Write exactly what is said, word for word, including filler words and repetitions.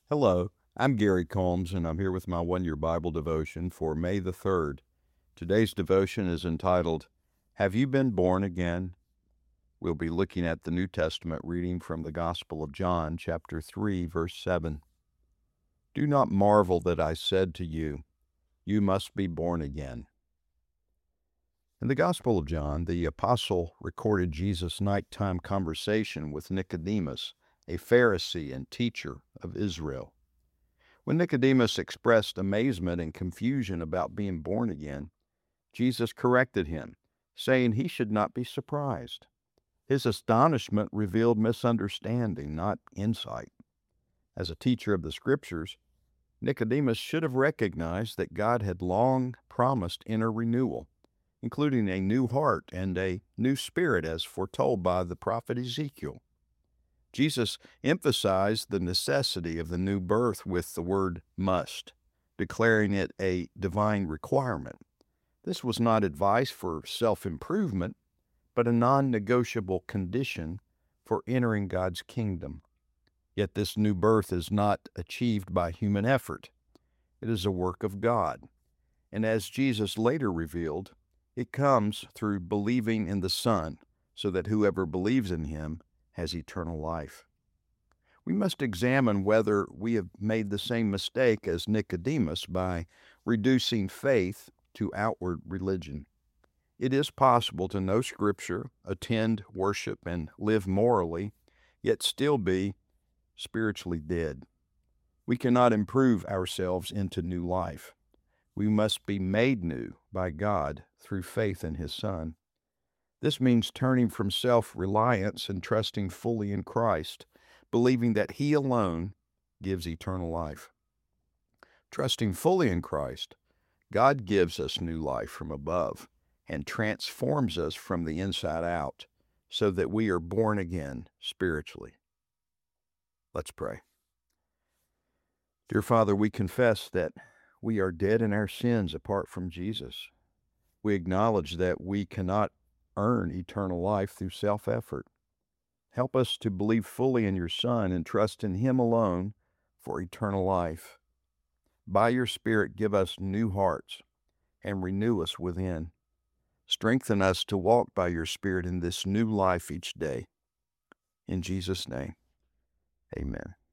Hello, I'm Gary Combs, and I'm here with my one year Bible devotion for May the third. Today's devotion is entitled, Have You Been Born Again? We'll be looking at the New Testament reading from the Gospel of John, chapter three, verse seven. Do not marvel that I said to you, You must be born again. In the Gospel of John, the apostle recorded Jesus' nighttime conversation with Nicodemus, a Pharisee and teacher of Israel. When Nicodemus expressed amazement and confusion about being born again, Jesus corrected him, saying he should not be surprised. His astonishment revealed misunderstanding, not insight. As a teacher of the Scriptures, Nicodemus should have recognized that God had long promised inner renewal, including a new heart and a new spirit as foretold by the prophet Ezekiel. Jesus emphasized the necessity of the new birth with the word must, declaring it a divine requirement. This was not advice for self-improvement, but a non-negotiable condition for entering God's kingdom. Yet this new birth is not achieved by human effort. It is a work of God. And as Jesus later revealed, it comes through believing in the Son, so that whoever believes in him has eternal life. We must examine whether we have made the same mistake as Nicodemus by reducing faith to outward religion. It is possible to know Scripture, attend worship, and live morally, yet still be spiritually dead. We cannot improve ourselves into new life. We must be made new by God through faith in His Son. This means turning from self-reliance and trusting fully in Christ, believing that He alone gives eternal life. Trusting fully in Christ, God gives us new life from above and transforms us from the inside out so that we are born again spiritually. Let's pray. Dear Father, we confess that we are dead in our sins apart from Jesus. We acknowledge that we cannot earn eternal life through self-effort. Help us to believe fully in your Son and trust in Him alone for eternal life. By your Spirit, give us new hearts and renew us within. Strengthen us to walk by your Spirit in this new life each day. In Jesus' name, amen.